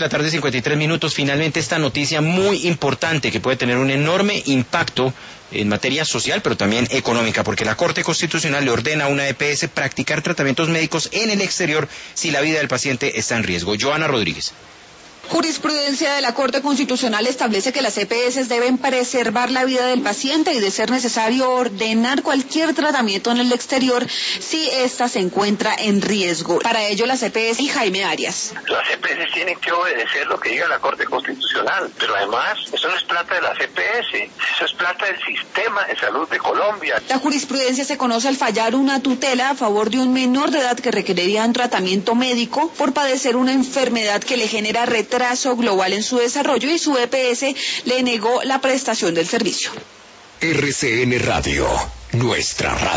La tarde 53 minutos, finalmente esta noticia muy importante que puede tener un enorme impacto en materia social, pero también económica, porque la Corte Constitucional le ordena a una EPS practicar tratamientos médicos en el exterior si la vida del paciente está en riesgo. Joana Rodríguez. Jurisprudencia de la Corte Constitucional establece que las EPS deben preservar la vida del paciente y, de ser necesario, ordenar cualquier tratamiento en el exterior si ésta se encuentra en riesgo. Para ello, las EPS y Jaime Arias. Las EPS tienen que obedecer lo que diga la Corte Constitucional, pero además, eso no es plata de las EPS, eso es plata del sistema de salud de Colombia. La jurisprudencia se conoce al fallar una tutela a favor de un menor de edad que requeriría un tratamiento médico por padecer una enfermedad que le genera retraso global en su desarrollo, y su EPS le negó la prestación del servicio. RCN Radio, nuestra radio.